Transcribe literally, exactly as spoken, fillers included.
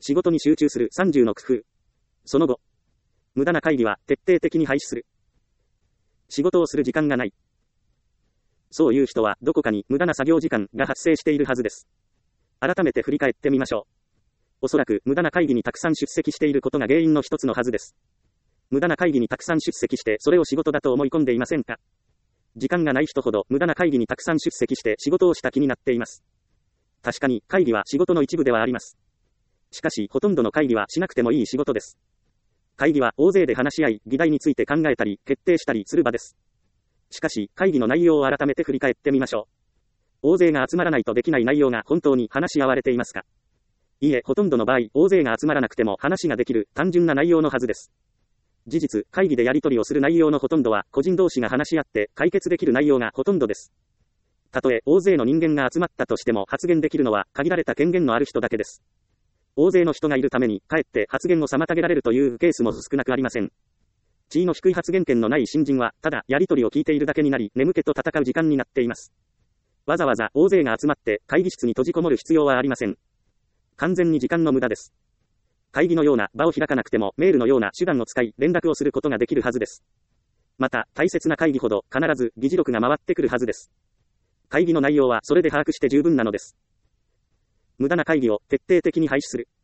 仕事に集中するさんじゅうの工夫。その後。無駄な会議は徹底的に廃止する。仕事をする時間がない。そういう人はどこかに無駄な作業時間が発生しているはずです。改めて振り返ってみましょう。おそらく無駄な会議にたくさん出席していることが原因の一つのはずです。無駄な会議にたくさん出席してそれを仕事だと思い込んでいませんか？時間がない人ほど無駄な会議にたくさん出席して仕事をした気になっています。確かに会議は仕事の一部ではあります。しかしほとんどの会議はしなくてもいい仕事です。会議は大勢で話し合い、議題について考えたり決定したりする場です。しかし会議の内容を改めて振り返ってみましょう。大勢が集まらないとできない内容が本当に話し合われていますか？いいえ、ほとんどの場合、大勢が集まらなくても話ができる単純な内容のはずです。事実、会議でやり取りをする内容のほとんどは個人同士が話し合って解決できる内容がほとんどです。たとえ大勢の人間が集まったとしても発言できるのは限られた権限のある人だけです。大勢の人がいるためにかえって発言を妨げられるというケースも少なくありません。地位の低い発言権のない新人はただやり取りを聞いているだけになり眠気と戦う時間になっています。わざわざ大勢が集まって会議室に閉じこもる必要はありません。完全に時間の無駄です。会議のような場を開かなくてもメールのような手段を使い連絡をすることができるはずです。また大切な会議ほど必ず議事録が回ってくるはずです。会議の内容はそれで把握して十分なのです。無駄な会議を徹底的に廃止する。